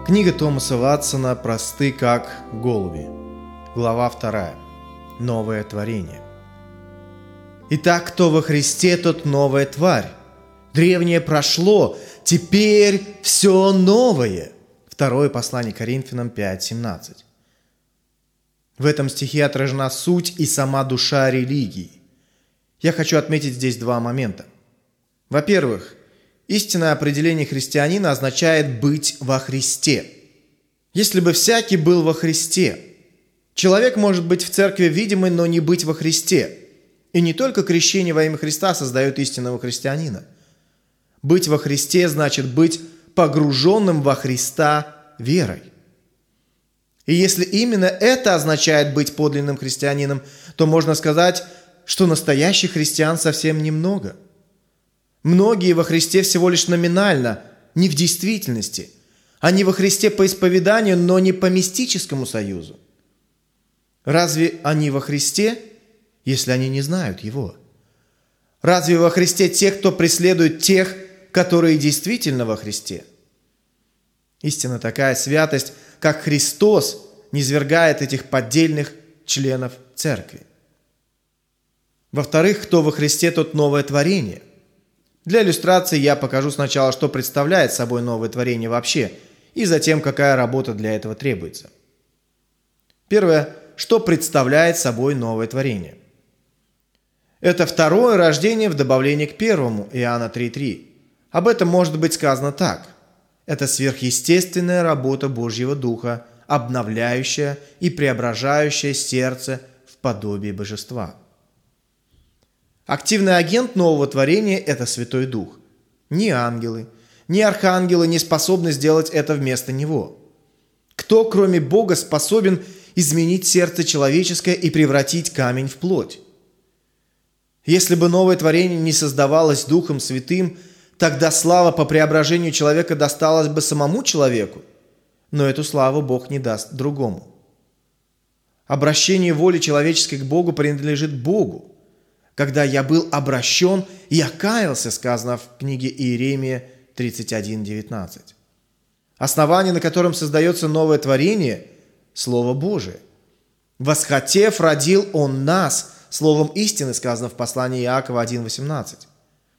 Книга Томаса Ватсона «Просты как голуби». Глава 2. Новое творение. Итак, кто во Христе, тот новая тварь. Древнее прошло, теперь все новое. Второе послание Коринфянам 5:17. В этом стихе отражена суть и сама душа религии. Я хочу отметить здесь два момента. Во-первых, истинное определение христианина означает быть во Христе. Если бы всякий был во Христе, человек может быть в церкви видимый, но не быть во Христе. И не только крещение во имя Христа создает истинного христианина. Быть во Христе значит быть погруженным во Христа верой. И если именно это означает быть подлинным христианином, то можно сказать, что настоящих христиан совсем немного. Многие во Христе всего лишь номинально, не в действительности. Они во Христе по исповеданию, но не по мистическому союзу. Разве они во Христе, если они не знают Его? Разве во Христе те, кто преследует тех, которые действительно во Христе? Истинно такая святость, как Христос, низвергает этих поддельных членов церкви. Во-вторых, кто во Христе, тот новое творение. Для иллюстрации я покажу сначала, что представляет собой новое творение вообще, и затем, какая работа для этого требуется. Первое. Что представляет собой новое творение? Это второе рождение в добавлении к первому, Иоанна 3:3. Об этом может быть сказано так. Это сверхъестественная работа Божьего Духа, обновляющая и преображающая сердце в подобие божества. Активный агент нового творения – это Святой Дух. Ни ангелы, ни архангелы не способны сделать это вместо Него. Кто, кроме Бога, способен изменить сердце человеческое и превратить камень в плоть? Если бы новое творение не создавалось Духом Святым, тогда слава по преображению человека досталась бы самому человеку, но эту славу Бог не даст другому. Обращение воли человеческой к Богу принадлежит Богу. Когда я был обращен, я каялся, сказано в книге Иеремия 31:19. Основание, на котором создается новое творение – Слово Божие. «Восхотев, родил Он нас», словом истины, сказано в послании Иакова 1:18.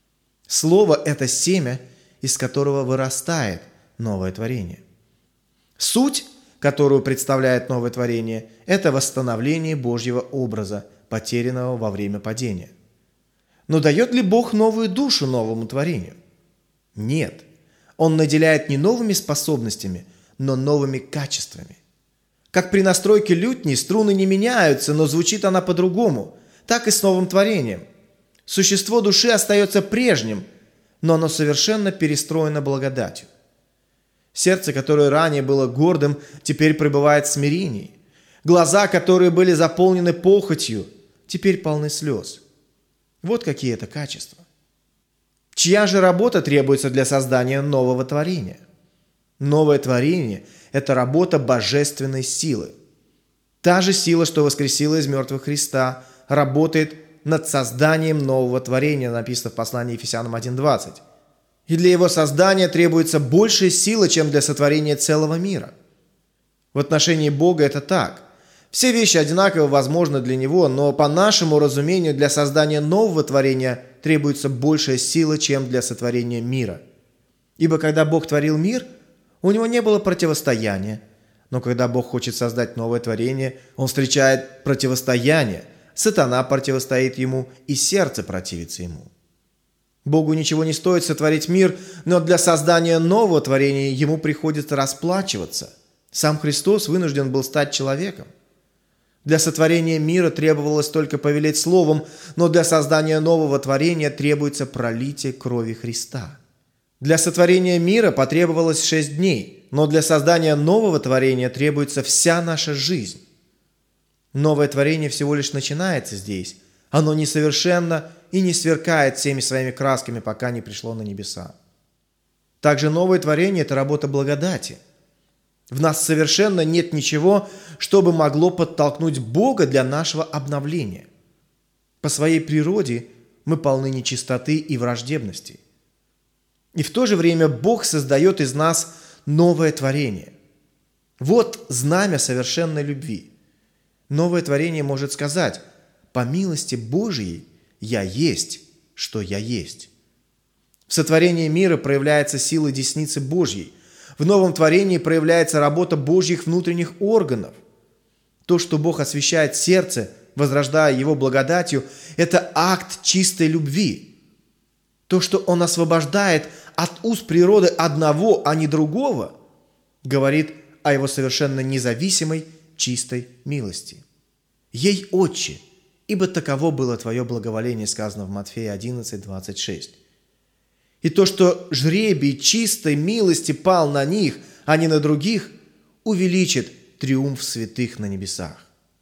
Слово – это семя, из которого вырастает новое творение. Суть, которую представляет новое творение – это восстановление Божьего образа, потерянного во время падения. Но дает ли Бог новую душу новому творению? Нет. Он наделяет не новыми способностями, но новыми качествами. Как при настройке лютни струны не меняются, но звучит она по-другому, так и с новым творением. Существо души остается прежним, но оно совершенно перестроено благодатью. Сердце, которое ранее было гордым, теперь пребывает в смирении. Глаза, которые были заполнены похотью, теперь полны слез. Вот какие это качества. Чья же работа требуется для создания нового творения? Новое творение – это работа божественной силы. Та же сила, что воскресила из мертвых Христа, работает над созданием нового творения, написано в послании Ефесянам 1:20. И для его создания требуется большая сила, чем для сотворения целого мира. В отношении Бога это так. Все вещи одинаково возможны для Него, но по нашему разумению для создания нового творения требуется большая сила, чем для сотворения мира. Ибо когда Бог творил мир, у Него не было противостояния. Но когда Бог хочет создать новое творение, Он встречает противостояние. Сатана противостоит Ему, и сердце противится Ему. Богу ничего не стоит сотворить мир, но для создания нового творения Ему приходится расплачиваться. Сам Христос вынужден был стать человеком. Для сотворения мира требовалось только повелеть словом, но для создания нового творения требуется пролитие крови Христа. Для сотворения мира потребовалось 6 дней, но для создания нового творения требуется вся наша жизнь. Новое творение всего лишь начинается здесь. Оно несовершенно и не сверкает всеми своими красками, пока не пришло на небеса. Также новое творение – это работа благодати. В нас совершенно нет ничего, что бы могло подтолкнуть Бога для нашего обновления. По своей природе мы полны нечистоты и враждебности. И в то же время Бог создает из нас новое творение. Вот знамя совершенной любви. Новое творение может сказать: «По милости Божией я есть, что я есть». В сотворении мира проявляется сила десницы Божьей. В новом творении проявляется работа Божьих внутренних органов. То, что Бог освящает сердце, возрождая его благодатью, это акт чистой любви. То, что Он освобождает от уз природы одного, а не другого, говорит о Его совершенно независимой, чистой милости. «Ей, Отче, ибо таково было Твое благоволение», сказано в Матфея 11, 26. И то, что жребий чистой милости пал на них, а не на других, увеличит триумф святых на небесах.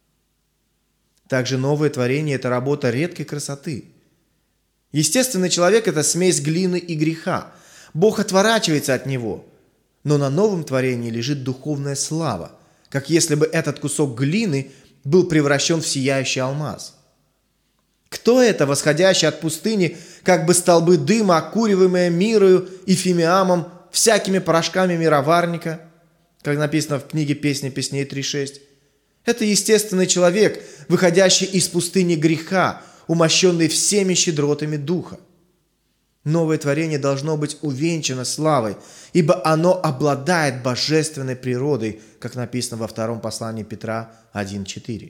Также новое творение – это работа редкой красоты. Естественный человек – это смесь глины и греха. Бог отворачивается от него, но на новом творении лежит духовная слава, как если бы этот кусок глины был превращен в сияющий алмаз. Кто это, восходящий от пустыни, как бы столбы дыма, окуриваемые мирою и фимиамом, всякими порошками мироварника, как написано в книге «Песни песней» 3.6? Это естественный человек, выходящий из пустыни греха, умощенный всеми щедротами Духа. Новое творение должно быть увенчано славой, ибо оно обладает божественной природой, как написано во втором послании Петра 1.4.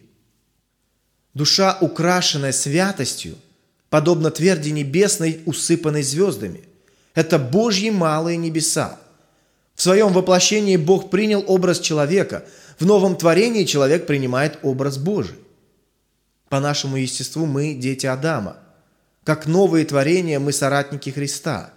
Душа, украшенная святостью, подобно тверди небесной, усыпанной звездами. Это Божьи малые небеса. В своем воплощении Бог принял образ человека. В новом творении человек принимает образ Божий. По нашему естеству мы дети Адама. Как новые творения мы соратники Христа.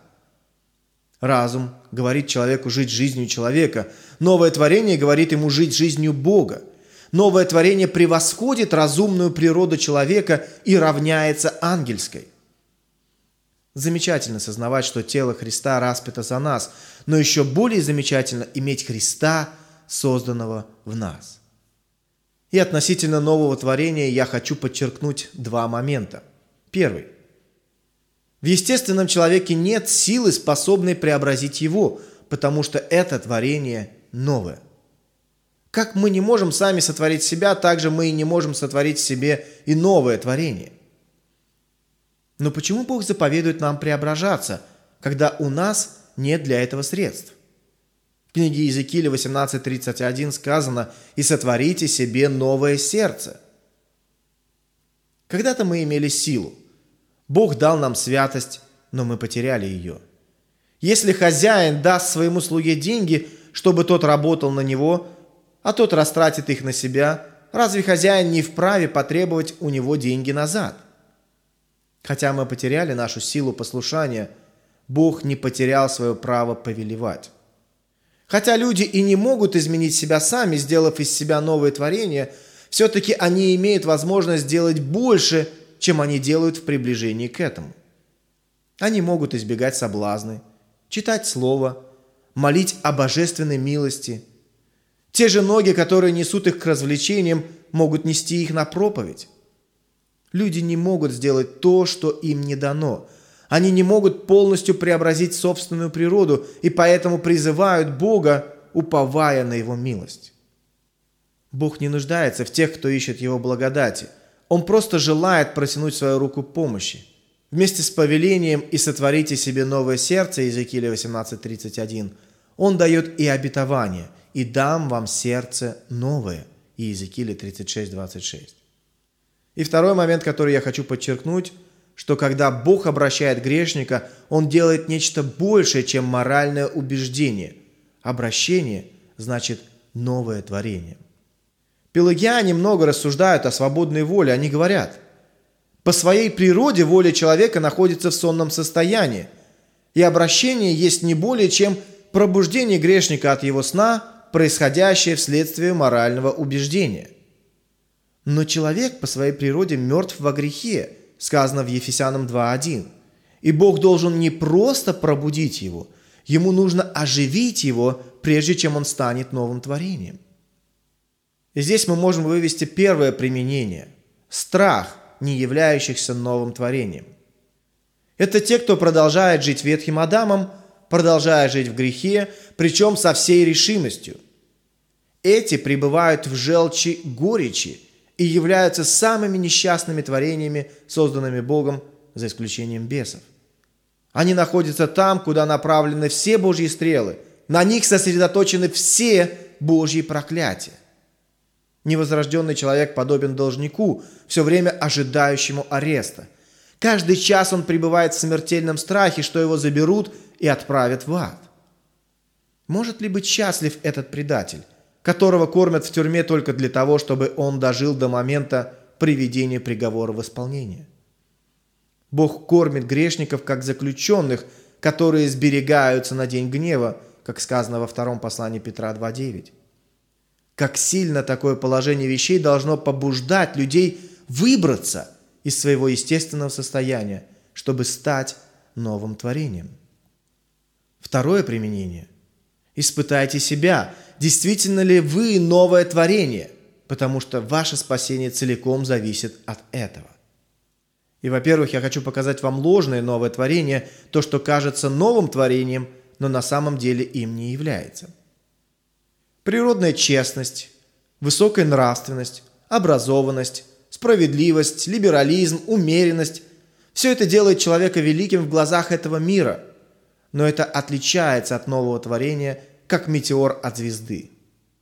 Разум говорит человеку жить жизнью человека. Новое творение говорит ему жить жизнью Бога. Новое творение превосходит разумную природу человека и равняется ангельской. Замечательно сознавать, что тело Христа распято за нас, но еще более замечательно иметь Христа, созданного в нас. И относительно нового творения я хочу подчеркнуть два момента. Первый. В естественном человеке нет силы, способной преобразить его, потому что это творение новое. Как мы не можем сами сотворить себя, так же мы и не можем сотворить в себе и новое творение. Но почему Бог заповедует нам преображаться, когда у нас нет для этого средств? В книге Иезекииля 18:31 сказано: «И сотворите себе новое сердце». Когда-то мы имели силу. Бог дал нам святость, но мы потеряли ее. Если хозяин даст своему слуге деньги, чтобы тот работал на него, а тот растратит их на себя, разве хозяин не вправе потребовать у него деньги назад? Хотя мы потеряли нашу силу послушания, Бог не потерял свое право повелевать. Хотя люди и не могут изменить себя сами, сделав из себя новое творение, все-таки они имеют возможность сделать больше, чем они делают в приближении к этому. Они могут избегать соблазны, читать Слово, молить о божественной милости. Те же ноги, которые несут их к развлечениям, могут нести их на проповедь. Люди не могут сделать то, что им не дано. Они не могут полностью преобразить собственную природу и поэтому призывают Бога, уповая на Его милость. Бог не нуждается в тех, кто ищет Его благодати. Он просто желает протянуть свою руку помощи. Вместе с повелением «И сотворите себе новое сердце» Иезекииля 18:31 Он дает и обетование «И дам вам сердце новое» Иезекииля 36:26. И второй момент, который я хочу подчеркнуть, что когда Бог обращает грешника, Он делает нечто большее, чем моральное убеждение. Обращение значит новое творение. Пелагиане много рассуждают о свободной воле. Они говорят: по своей природе воля человека находится в сонном состоянии, и обращение есть не более чем пробуждение грешника от его сна, происходящее вследствие морального убеждения. Но человек по своей природе мертв во грехе, сказано в Ефесянам 2:1. И Бог должен не просто пробудить его, ему нужно оживить его, прежде чем он станет новым творением. И здесь мы можем вывести первое применение – страх, не являющихся новым творением. Это те, кто продолжает жить ветхим Адамом, продолжая жить в грехе, причем со всей решимостью. Эти пребывают в желчи горечи и являются самыми несчастными творениями, созданными Богом, за исключением бесов. Они находятся там, куда направлены все Божьи стрелы. На них сосредоточены все Божьи проклятия. Невозрожденный человек подобен должнику, все время ожидающему ареста. Каждый час он пребывает в смертельном страхе, что его заберут и отправят в ад. Может ли быть счастлив этот предатель, которого кормят в тюрьме только для того, чтобы он дожил до момента приведения приговора в исполнение? Бог кормит грешников, как заключенных, которые сберегаются на день гнева, как сказано во втором послании Петра 2:9. Как сильно такое положение вещей должно побуждать людей выбраться из своего естественного состояния, чтобы стать новым творением. Второе применение. Испытайте себя, действительно ли вы новое творение, потому что ваше спасение целиком зависит от этого. И, во-первых, я хочу показать вам ложное новое творение, то, что кажется новым творением, но на самом деле им не является. Природная честность, высокая нравственность, образованность, справедливость, либерализм, умеренность – все это делает человека великим в глазах этого мира, но это отличается от нового творения, как метеор от звезды.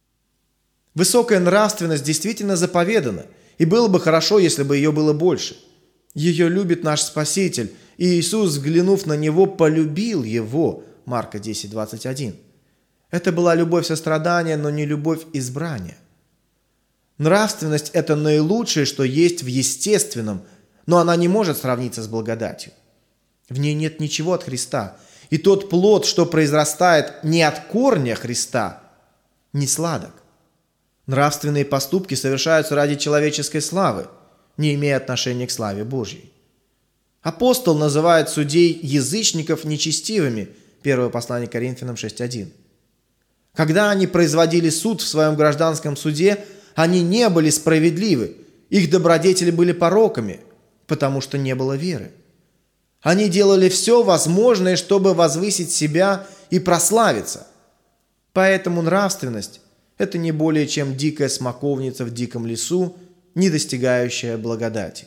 Высокая нравственность действительно заповедана, и было бы хорошо, если бы ее было больше. Ее любит наш Спаситель, и Иисус, взглянув на него, полюбил его. Марка 10:21. Это была любовь сострадания, но не любовь избрания. Нравственность – это наилучшее, что есть в естественном, но она не может сравниться с благодатью. В ней нет ничего от Христа, и тот плод, что произрастает не от корня Христа, не сладок. Нравственные поступки совершаются ради человеческой славы, не имея отношения к славе Божьей. Апостол называет судей язычников нечестивыми, первое послание Коринфянам 6:1. Когда они производили суд в своем гражданском суде, они не были справедливы, их добродетели были пороками, потому что не было веры. Они делали все возможное, чтобы возвысить себя и прославиться. Поэтому нравственность – это не более чем дикая смоковница в диком лесу, не достигающая благодати.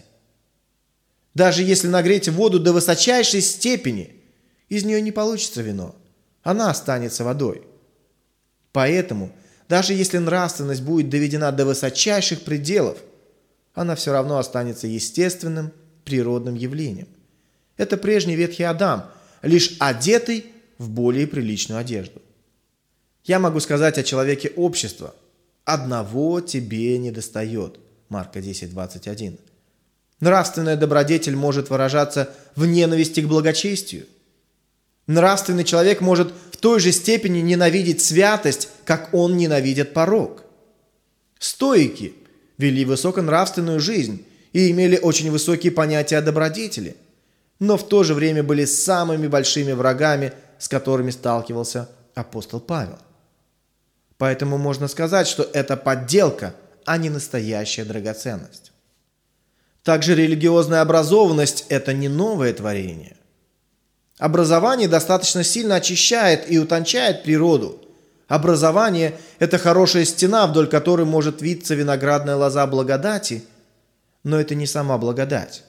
Даже если нагреть воду до высочайшей степени, из нее не получится вино, она останется водой. Поэтому, даже если нравственность будет доведена до высочайших пределов, она все равно останется естественным, природным явлением. Это прежний ветхий Адам, лишь одетый в более приличную одежду. Я могу сказать о человеке общества: «Одного тебе недостает» Марка 10:21. Нравственная добродетель может выражаться в ненависти к благочестию. Нравственный человек может в той же степени ненавидеть святость, как он ненавидит порок. Стоики вели высоконравственную жизнь и имели очень высокие понятия о добродетели, но в то же время были самыми большими врагами, с которыми сталкивался апостол Павел. Поэтому можно сказать, что это подделка, а не настоящая драгоценность. Также религиозная образованность – это не новое творение. Образование достаточно сильно очищает и утончает природу. Образование – это хорошая стена, вдоль которой может виться виноградная лоза благодати, но это не сама благодать.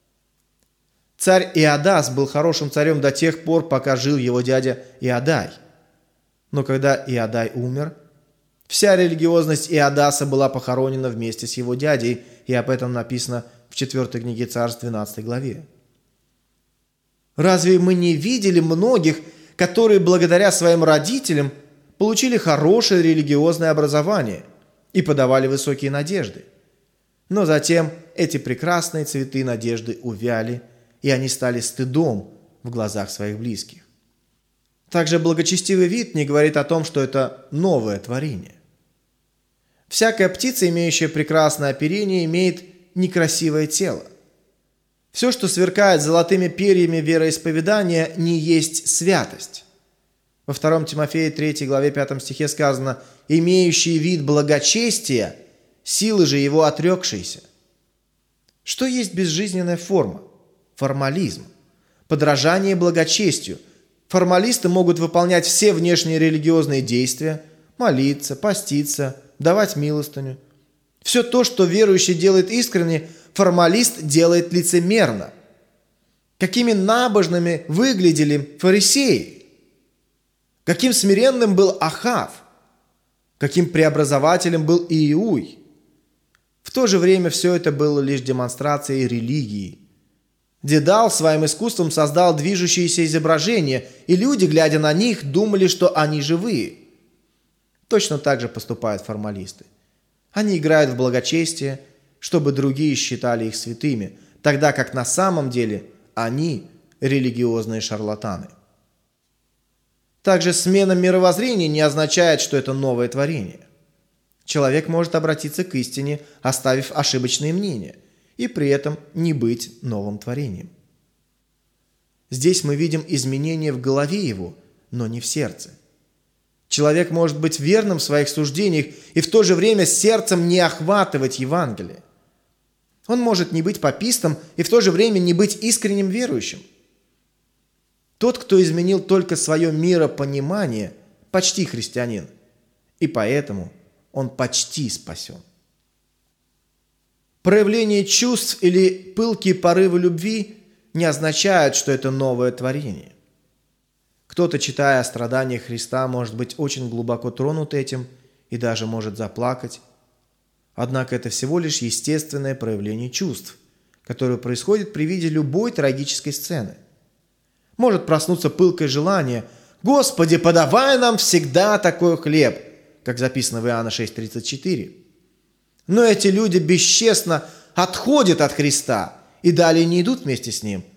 Царь Иодас был хорошим царем до тех пор, пока жил его дядя Иодай. Но когда Иодай умер, вся религиозность Иодаса была похоронена вместе с его дядей, и об этом написано в 4 книге Царств 12 главе. Разве мы не видели многих, которые благодаря своим родителям получили хорошее религиозное образование и подавали высокие надежды? Но затем эти прекрасные цветы надежды увяли, и они стали стыдом в глазах своих близких. Также благочестивый вид не говорит о том, что это новое творение. Всякая птица, имеющая прекрасное оперение, имеет некрасивое тело. Все, что сверкает золотыми перьями вероисповедания, не есть святость. Во 2 Тимофея 3 главе 5 стихе сказано: «Имеющий вид благочестия, силы же его отрекшиеся». Что есть безжизненная форма? Формализм. Подражание благочестию. Формалисты могут выполнять все внешние религиозные действия, молиться, поститься, давать милостыню. Все то, что верующий делает искренне, формалист делает лицемерно. Какими набожными выглядели фарисеи? Каким смиренным был Ахав? Каким преобразователем был Иуй? В то же время все это было лишь демонстрацией религии. Дедал своим искусством создал движущиеся изображения, и люди, глядя на них, думали, что они живые. Точно так же поступают формалисты. Они играют в благочестие, чтобы другие считали их святыми, тогда как на самом деле они религиозные шарлатаны. Также смена мировоззрения не означает, что это новое творение. Человек может обратиться к истине, оставив ошибочные мнения, и при этом не быть новым творением. Здесь мы видим изменения в голове его, но не в сердце. Человек может быть верным в своих суждениях и в то же время сердцем не охватывать Евангелие. Он может не быть папистом и в то же время не быть искренним верующим. Тот, кто изменил только свое миропонимание, почти христианин, и поэтому он почти спасен. Проявление чувств или пылкие порывы любви не означают, что это новое творение. Кто-то, читая о страданиях Христа, может быть очень глубоко тронут этим и даже может заплакать. Однако это всего лишь естественное проявление чувств, которое происходит при виде любой трагической сцены. Может проснуться пылкое желание: «Господи, подавай нам всегда такой хлеб», как записано в Иоанна 6:34. Но эти люди бесчестно отходят от Христа и далее не идут вместе с Ним.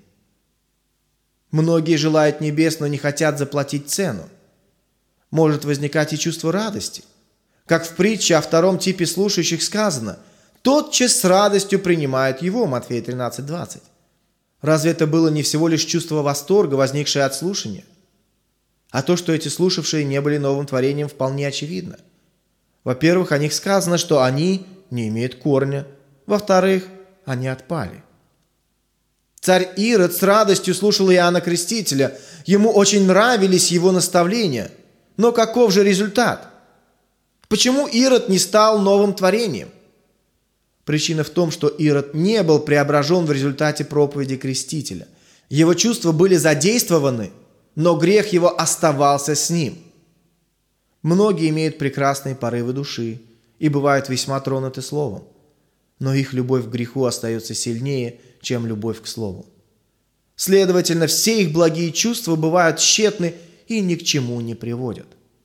Многие желают небес, но не хотят заплатить цену. Может возникать и чувство радости. Как в притче о втором типе слушающих сказано: «Тотчас с радостью принимают его» Матфея 13:20. Разве это было не всего лишь чувство восторга, возникшее от слушания? А то, что эти слушавшие не были новым творением, вполне очевидно. Во-первых, о них сказано, что они не имеют корня. Во-вторых, они отпали. Царь Ирод с радостью слушал Иоанна Крестителя. Ему очень нравились его наставления. Но каков же результат? Почему Ирод не стал новым творением? Причина в том, что Ирод не был преображен в результате проповеди Крестителя. Его чувства были задействованы, но грех его оставался с ним. Многие имеют прекрасные порывы души и бывают весьма тронуты словом, но их любовь к греху остается сильнее, чем любовь к слову. Следовательно, все их благие чувства бывают тщетны и ни к чему не приводят.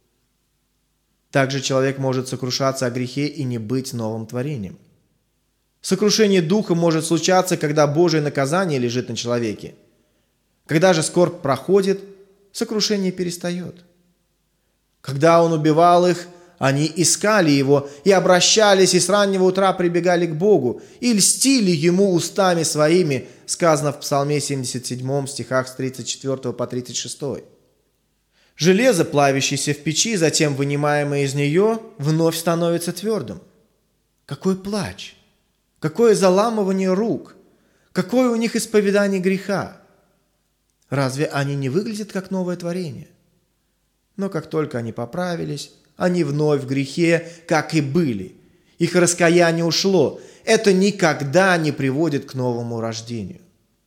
Также человек может сокрушаться о грехе и не быть новым творением. Сокрушение духа может случаться, когда Божие наказание лежит на человеке. Когда же скорбь проходит, сокрушение перестает. Когда он убивал их, они искали его и обращались, и с раннего утра прибегали к Богу, и льстили ему устами своими, сказано в Псалме 77, стихах с 34 по 36. Железо, плавящееся в печи, затем вынимаемое из нее, вновь становится твердым. Какой плач! Какое заламывание рук! Какое у них исповедание греха! Разве они не выглядят как новое творение? Но как только они поправились, они вновь в грехе, как и были. Их раскаяние ушло. Это никогда не приводит к новому рождению.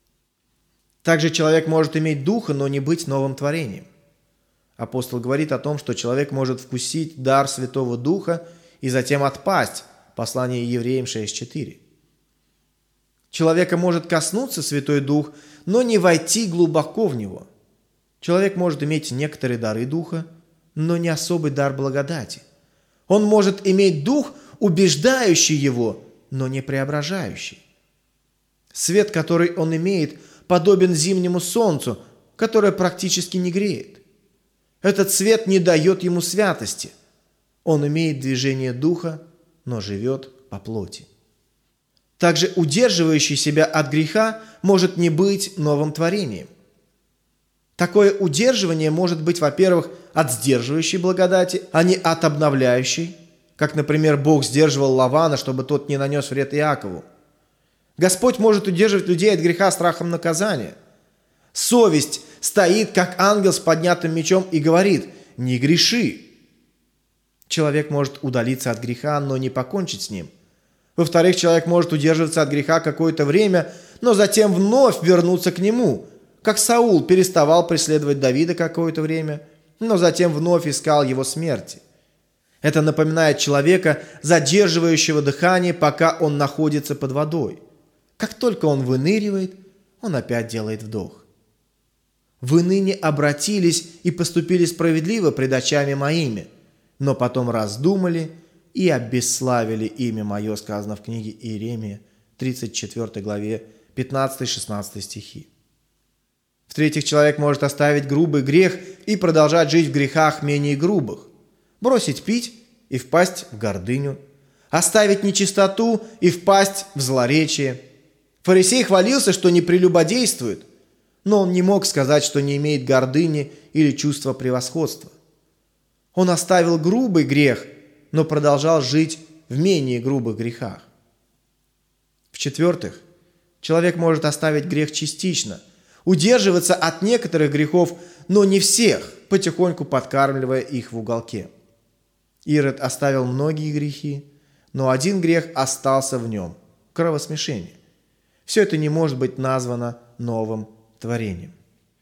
Также человек может иметь духа, но не быть новым творением. Апостол говорит о том, что человек может вкусить дар Святого Духа и затем отпасть. Послание Евреям 6:4. Человека может коснуться Святой Дух, но не войти глубоко в него. Человек может иметь некоторые дары Духа, но не особый дар благодати. Он может иметь Дух, убеждающий его, но не преображающий. Свет, который он имеет, подобен зимнему солнцу, которое практически не греет. Этот свет не дает ему святости. Он имеет движение Духа, но живет по плоти. Также удерживающий себя от греха может не быть новым творением. Такое удерживание может быть, во-первых, от сдерживающей благодати, а не от обновляющей, как, например, Бог сдерживал Лавана, чтобы тот не нанес вред Иакову. Господь может удерживать людей от греха страхом наказания. Совесть стоит, как ангел с поднятым мечом, и говорит: «Не греши». Человек может удалиться от греха, но не покончить с ним. Во-вторых, человек может удерживаться от греха какое-то время, но затем вновь вернуться к нему, как Саул переставал преследовать Давида какое-то время, но затем вновь искал его смерти. Это напоминает человека, задерживающего дыхание, пока он находится под водой. Как только он выныривает, он опять делает вдох. «Вы ныне обратились и поступили справедливо пред очами моими, но потом раздумали и обесславили имя мое», сказано в книге Иеремия, 34 главе, 15-16 стихи. В-третьих, человек может оставить грубый грех и продолжать жить в грехах менее грубых, бросить пить и впасть в гордыню, оставить нечистоту и впасть в злоречие. Фарисей хвалился, что не прелюбодействует, но он не мог сказать, что не имеет гордыни или чувства превосходства. Он оставил грубый грех, но продолжал жить в менее грубых грехах. В-четвертых, человек может оставить грех частично, удерживаться от некоторых грехов, но не всех, потихоньку подкармливая их в уголке. Ирод оставил многие грехи, но один грех остался в нем – кровосмешение. Все это не может быть названо новым творением.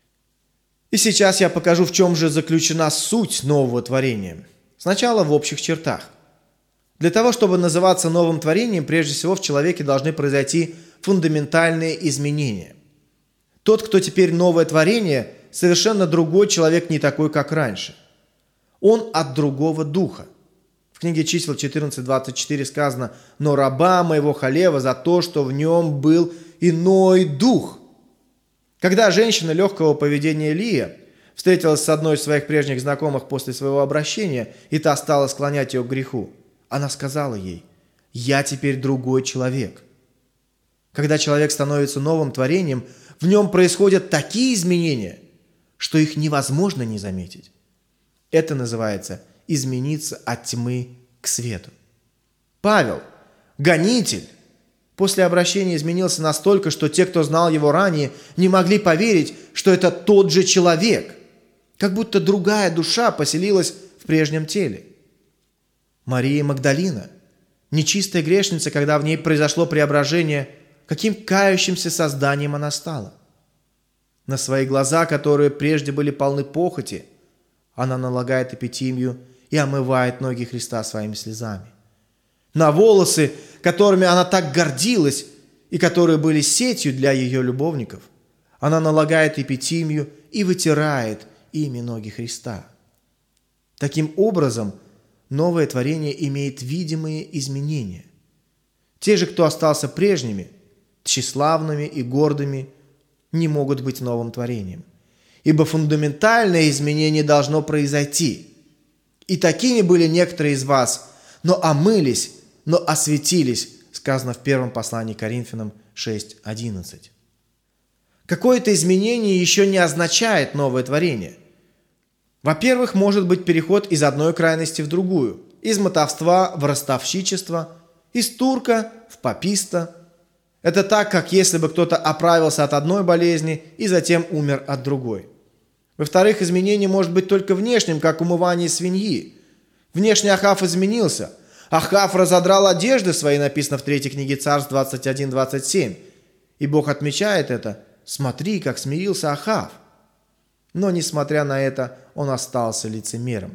И сейчас я покажу, в чем же заключена суть нового творения. Сначала в общих чертах. Для того, чтобы называться новым творением, прежде всего в человеке должны произойти фундаментальные изменения. Тот, кто теперь новое творение, совершенно другой человек, не такой, как раньше. Он от другого духа. В книге Чисел 14:24 сказано: «Но раба моего Халева за то, что в нем был иной дух». Когда женщина легкого поведения Лия встретилась с одной из своих прежних знакомых после своего обращения, и та стала склонять ее к греху, она сказала ей: «Я теперь другой человек». Когда человек становится новым творением, в нем происходят такие изменения, что их невозможно не заметить. Это называется измениться от тьмы к свету. Павел, гонитель, после обращения изменился настолько, что те, кто знал его ранее, не могли поверить, что это тот же человек, как будто другая душа поселилась в прежнем теле. Мария Магдалина, нечистая грешница, когда в ней произошло преображение, каким кающимся созданием она стала. На свои глаза, которые прежде были полны похоти, она налагает эпитимию и омывает ноги Христа своими слезами. На волосы, которыми она так гордилась и которые были сетью для ее любовников, она налагает эпитимию и вытирает ими ноги Христа. Таким образом, новое творение имеет видимые изменения. Те же, кто остался прежними, тщеславными и гордыми, не могут быть новым творением, ибо фундаментальное изменение должно произойти. И такими были некоторые из вас, но омылись, но осветились, сказано в первом послании к Коринфянам 6:11. Какое-то изменение еще не означает новое творение. Во-первых, может быть переход из одной крайности в другую, из мотовства в ростовщичество, из турка в паписта. Это так, как если бы кто-то оправился от одной болезни и затем умер от другой. Во-вторых, изменение может быть только внешним, как умывание свиньи. Внешне Ахав изменился. Ахав разодрал одежды свои, написано в 3 книге Царств 21:27. И Бог отмечает это: «Смотри, как смирился Ахав». Но, несмотря на это, он остался лицемером.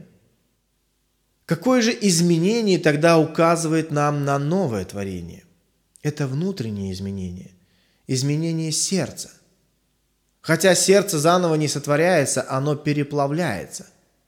Какое же изменение тогда указывает нам на новое творение? Это внутреннее изменение, изменение сердца. Хотя сердце заново не сотворяется, оно переплавляется.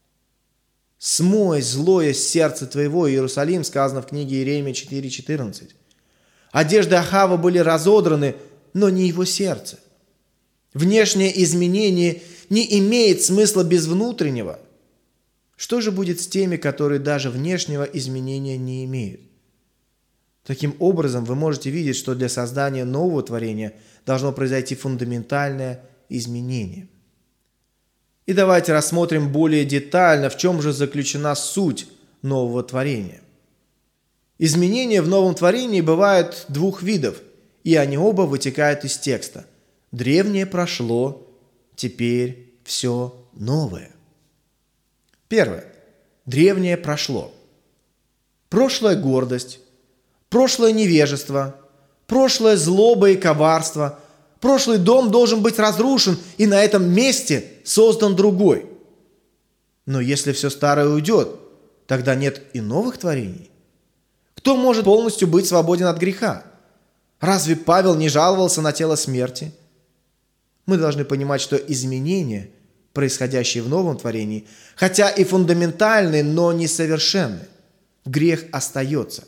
«Смой злое с сердца твоего, Иерусалим», сказано в книге Иеремии 4:14. Одежды Ахава были разодраны, но не его сердце. Внешнее изменение не имеет смысла без внутреннего. Что же будет с теми, которые даже внешнего изменения не имеют? Таким образом, вы можете видеть, что для создания нового творения должно произойти фундаментальное изменение. И давайте рассмотрим более детально, в чем же заключена суть нового творения. Изменения в новом творении бывают двух видов, и они оба вытекают из текста. Древнее прошло, теперь все новое. Первое. Древнее прошло. прошлая гордость, прошлое невежество, прошлое злоба и коварство. Прошлый дом должен быть разрушен, и на этом месте создан другой. Но если все старое уйдет, тогда нет и новых творений. Кто может полностью быть свободен от греха? Разве Павел не жаловался на тело смерти? Мы должны понимать, что изменения, происходящие в новом творении, хотя и фундаментальны, но несовершенны. Грех остается.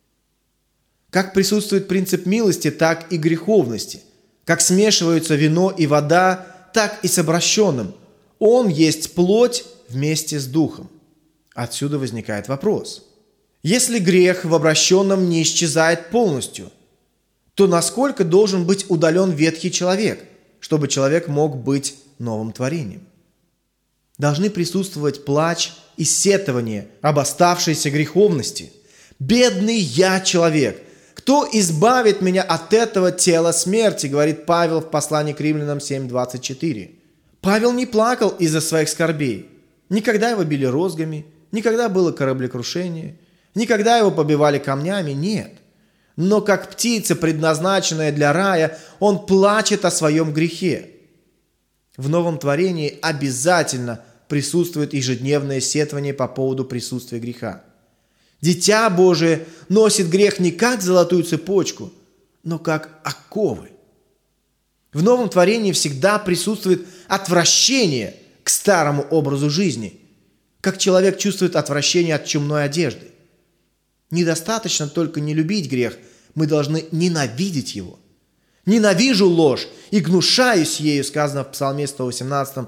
Как присутствует принцип милости, так и греховности. Как смешиваются вино и вода, так и с обращенным. Он есть плоть вместе с духом. Отсюда возникает вопрос. Если грех в обращенном не исчезает полностью, то насколько должен быть удален ветхий человек, чтобы человек мог быть новым творением? Должны присутствовать плач и сетование об оставшейся греховности. «Бедный я человек! Кто избавит меня от этого тела смерти?» говорит Павел в послании к Римлянам 7:24. Павел не плакал из-за своих скорбей. Никогда его били розгами, никогда было кораблекрушение, никогда его побивали камнями, нет. Но как птица, предназначенная для рая, он плачет о своем грехе. В новом творении обязательно присутствует ежедневное сетование по поводу присутствия греха. Дитя Божие носит грех не как золотую цепочку, но как оковы. В новом творении всегда присутствует отвращение к старому образу жизни, как человек чувствует отвращение от чумной одежды. Недостаточно только не любить грех, мы должны ненавидеть его. «Ненавижу ложь и гнушаюсь ею», сказано в Псалме 118,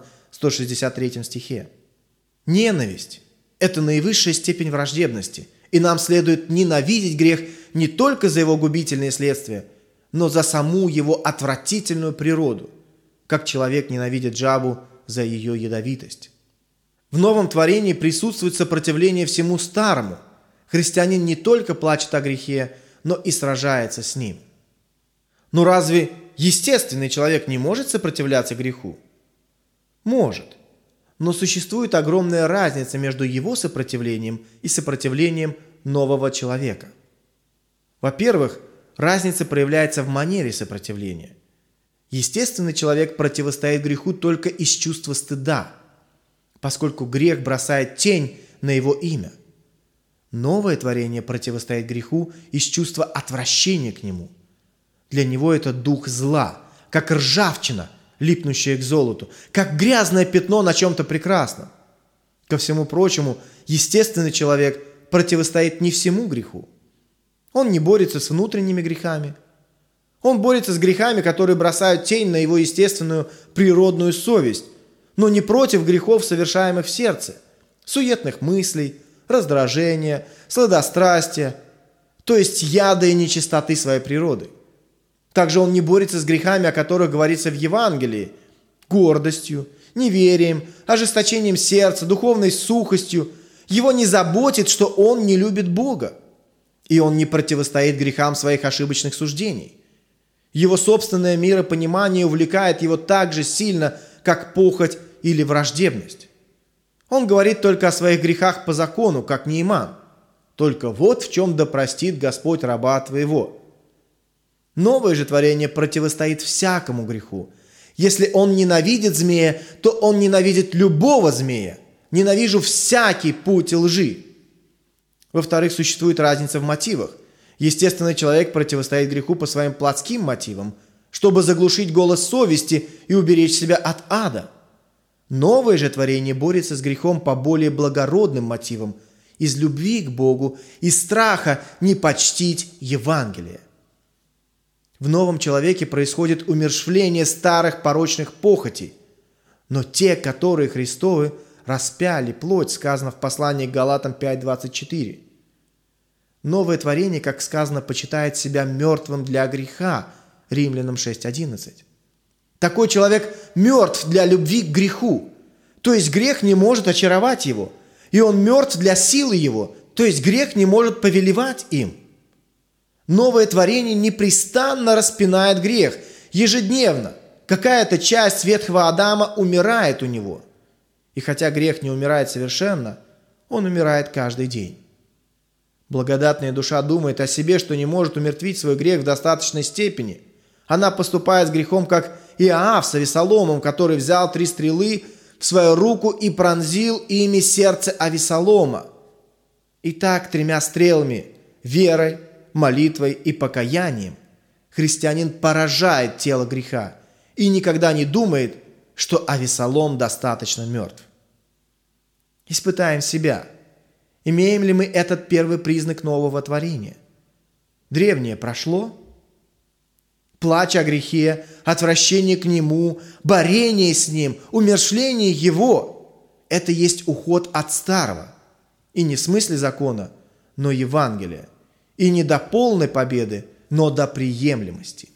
163 стихе. Ненависть – это наивысшая степень враждебности, и нам следует ненавидеть грех не только за его губительные следствия, но за саму его отвратительную природу, как человек ненавидит жабу за ее ядовитость. В новом творении присутствует сопротивление всему старому. Христианин не только плачет о грехе, но и сражается с ним. Но разве естественный человек не может сопротивляться греху? Может. Но существует огромная разница между его сопротивлением и сопротивлением нового человека. Во-первых, разница проявляется в манере сопротивления. Естественный человек противостоит греху только из чувства стыда, поскольку грех бросает тень на его имя. Новое творение противостоит греху из чувства отвращения к нему. Для него это дух зла, как ржавчина, липнущая к золоту, как грязное пятно на чем-то прекрасном. Ко всему прочему, естественный человек противостоит не всему греху. Он не борется с внутренними грехами. Он борется с грехами, которые бросают тень на его естественную природную совесть, но не против грехов, совершаемых в сердце, суетных мыслей, раздражения, сладострастия, то есть яда и нечистоты своей природы. Также он не борется с грехами, о которых говорится в Евангелии, гордостью, неверием, ожесточением сердца, духовной сухостью. Его не заботит, что он не любит Бога, и он не противостоит грехам своих ошибочных суждений. Его собственное миропонимание увлекает его так же сильно, как похоть или враждебность. Он говорит только о своих грехах по закону, как Нееман. Только вот в чем да простит Господь раба твоего. Новое же творение противостоит всякому греху. Если он ненавидит змея, то он ненавидит любого змея. Ненавижу всякий путь лжи. Во-вторых, существует разница в мотивах. Естественный человек противостоит греху по своим плотским мотивам, чтобы заглушить голос совести и уберечь себя от ада. Новое же творение борется с грехом по более благородным мотивам, из любви к Богу, из страха не почтить Евангелие. В новом человеке происходит умерщвление старых порочных похотей, но те, которые Христовы, распяли плоть, сказано в послании к Галатам 5:24. Новое творение, как сказано, почитает себя мертвым для греха, Римлянам 6:11. Такой человек мертв для любви к греху, то есть грех не может очаровать его, и он мертв для силы его, то есть грех не может повелевать им. Новое творение непрестанно распинает грех, ежедневно. Какая-то часть ветхого Адама умирает у него. И хотя грех не умирает совершенно, он умирает каждый день. Благодатная душа думает о себе, что не может умертвить свой грех в достаточной степени. Она поступает с грехом, как Иоав с Авесоломом, который взял 3 стрелы в свою руку и пронзил ими сердце Авесолома. Итак, 3 стрелами – верой, молитвой и покаянием – христианин поражает тело греха и никогда не думает, что Авесолом достаточно мертв. Испытаем себя. Имеем ли мы этот первый признак нового творения? Древнее прошло? Плач о грехе, отвращение к нему, борение с ним, умерщвление его – это есть уход от старого. И не в смысле закона, но Евангелия. И не до полной победы, но до приемлемости.